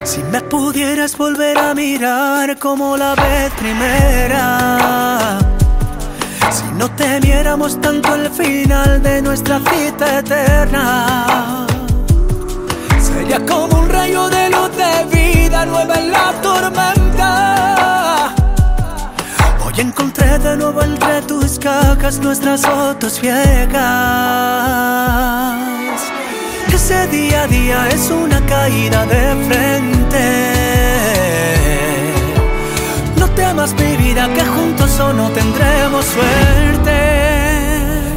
Si me pudieras volver a mirar como la vez primera, si no temiéramos tanto el final de nuestra cita eterna, sería como un rayo de luz de vida nueva en la tormenta. Hoy encontré de nuevo entre tus cajas nuestras fotos viejas. Ese día a día es una caída de frente. No temas mi vida que juntos o no tendremos suerte.